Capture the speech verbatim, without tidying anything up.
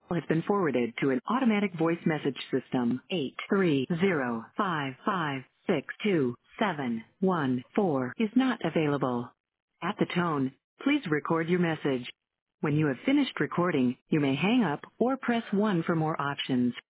has been forwarded to an automatic voice message system. eight three zero five five six two seven one four is not available. At the tone, please record your message. When you have finished recording, you may hang up or press one for more options.